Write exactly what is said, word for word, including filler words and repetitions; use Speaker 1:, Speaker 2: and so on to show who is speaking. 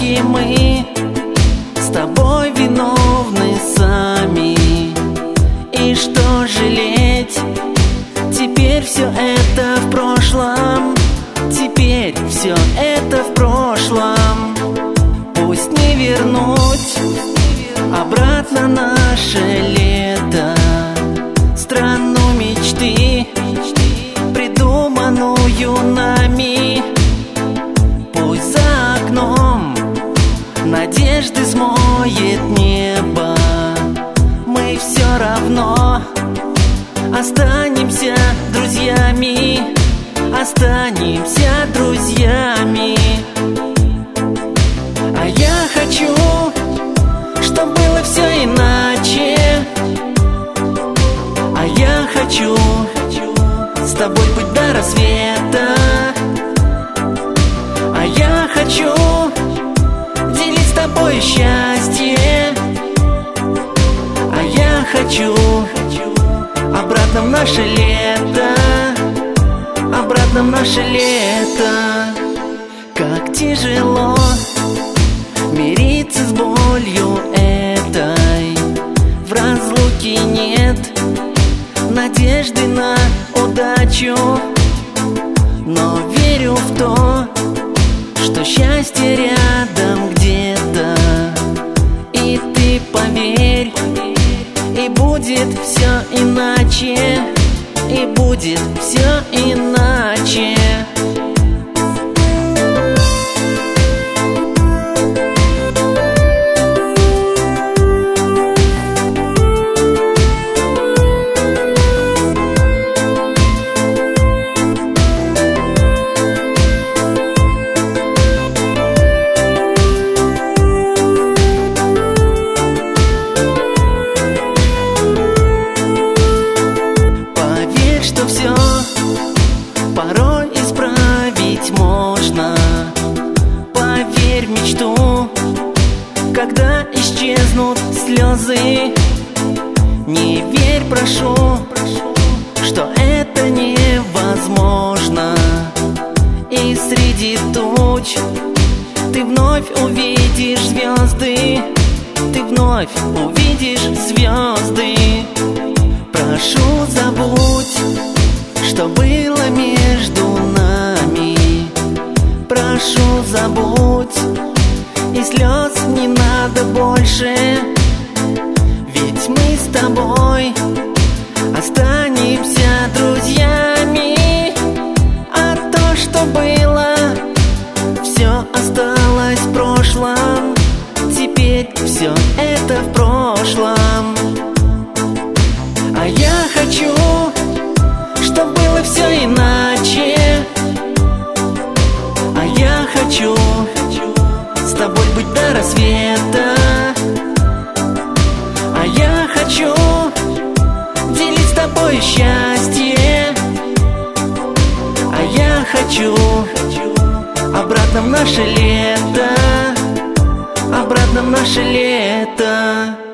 Speaker 1: ошибки мы с тобой виновны сами. И что жалеть? Теперь все это в прошлом. Теперь все это в прошлом. Пусть не вернуть обратно наше лето, страну мечты, придуманную нами. Пусть за окном надежды смоет небо, мы все равно останемся друзьями, останемся друзьями. А я хочу, чтоб было все иначе. А я хочу с тобой быть до рассвета. А я хочу делить с тобой счастье. А я хочу обратно в наше лето, обратно в наше лето. Как тяжело мириться с болью этой. В разлуке нет надежды на удачу, но верю в то, что счастье рядом где-то. И ты поверь, и будет все иначе, и будет все иначе. Порой исправить можно. Поверь в мечту, когда исчезнут слезы. Не верь, прошу, что это невозможно. И среди туч ты вновь увидишь звезды, ты вновь увидишь звезды. Прошу, забудь, что было между нами. Прошу, забудь, и слез не надо больше. Ведь мы с тобой останемся друзьями. А то, что было, все осталось в прошлом. Теперь все это в прошлом. А я хочу, чтоб было все иначе. А я хочу с тобой быть до рассвета. А я хочу делить с тобой счастье. А я хочу обратно в наше лето, обратно в наше лето.